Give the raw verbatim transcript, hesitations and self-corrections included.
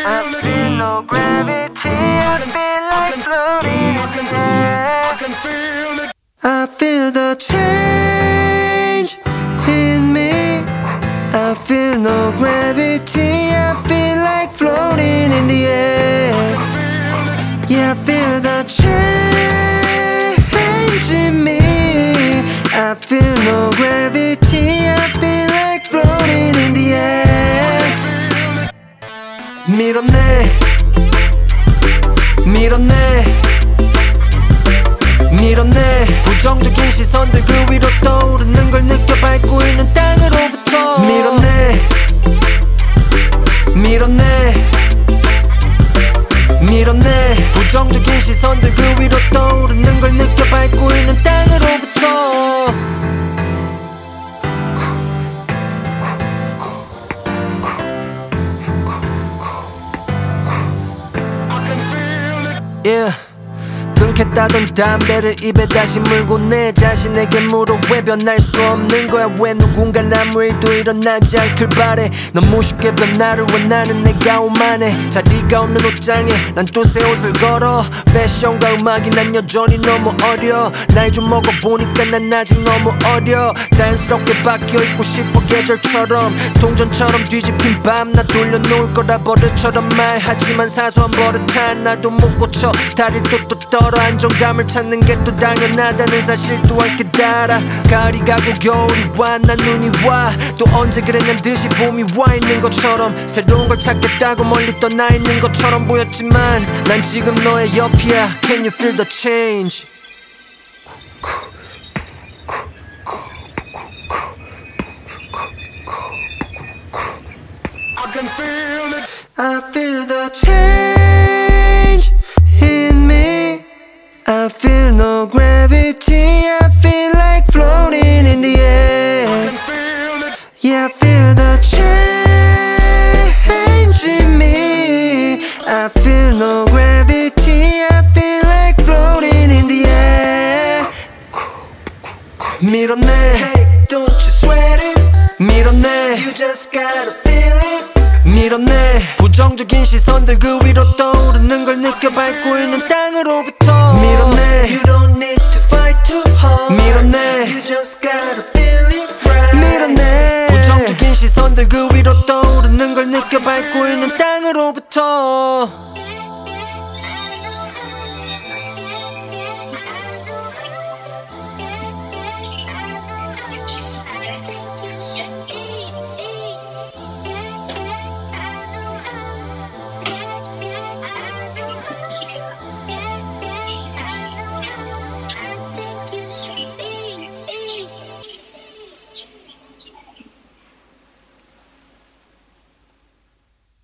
I feel no gravity, I feel like floating in the air. I feel the change in me. I feel no gravity, I feel like floating in the air. Yeah, I feel the change in me. I feel no gravity, I feel like floating in the air. 밀어내 밀어내 밀어내 부정적인 시선들 그 위로 떠오르는 걸 느껴 밟고 있는 땅으로부터 밀어내 밀어내 밀어내 부정적인 시선들 그 위로 떠오르는 걸 느껴 밟고 있는 땅으로부터 Yeah. 끊겠다던 담배를 입에 다시 물고 내 자신에게 물어 왜 변할 수 없는 거야. 왜 누군가 아무 일도 일어나지 않길 바래. 넌 무식해 변화를 원하는 내가 오만해. 자리가 없는 옷장에 난 또 새 옷을 걸어. 패션과 음악이 난 여전히 너무 어려. 나이 좀 먹어보니까 난 아직 너무 어려. 자연스럽게 바뀌어있고 싶어 계절처럼. 동전처럼 뒤집힌 밤 나 돌려놓을 거라 버릇처럼 말하지만 사소한 버릇 하나도 못 고쳐. 다리를 또 떨어 안정감을 찾는 게 또 당연하다는 사실 또한 깨달아. 가을이 가고 겨울이 와 난 눈이 와. 또 언제 그랬냔 듯이 봄이 와 있는 것처럼. 새로운 걸 찾겠다고 멀리 떠나 있는 것처럼 보였지만 난 지금 너의 옆이야. Can you feel the change? I can feel it. I feel the change in me. I feel no gravity, I feel like floating in the air. Yeah, I feel the change in me. I feel no gravity, I feel like floating in the air. 밀어내, hey, don't you sweat it. 밀어내, you just gotta feel it. 밀어내 부정적인 시선들 그 위로 떠오르는 걸 느껴 밟고 있는 땅으로부터 밀어내 You don't need to fight too hard. 밀어내 You just gotta feel it right. 밀어내 부정적인 시선들 그 위로 떠오르는 걸 느껴 밟고 있는 땅으로부터